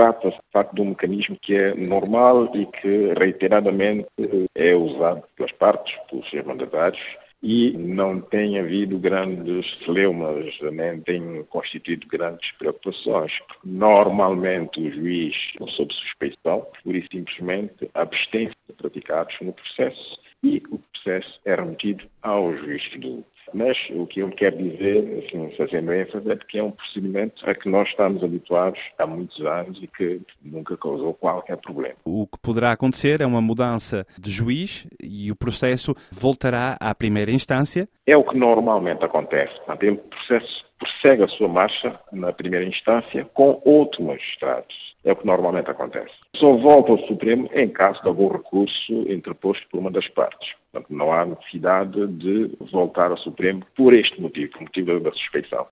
Trata-se, de facto, de um mecanismo que é normal e que reiteradamente é usado pelas partes, pelos seus mandatários, e não tem havido grandes celeumas, nem tem constituído grandes preocupações. Normalmente o juiz, sob suspeição, pura e simplesmente abstém-se de praticados no processo e o processo é remetido ao juiz seguinte. Mas o que eu quero dizer, assim, fazendo ênfase, é que é um procedimento a que nós estamos habituados há muitos anos e que nunca causou qualquer problema. O que poderá acontecer é uma mudança de juiz e o processo voltará à primeira instância? É o que normalmente acontece. Portanto, o processo prossegue a sua marcha na primeira instância com outro magistrado. É o que normalmente acontece. Só volta ao Supremo em caso de algum recurso interposto por uma das partes. Portanto, não há necessidade de voltar ao Supremo por este motivo, por motivo da suspeição.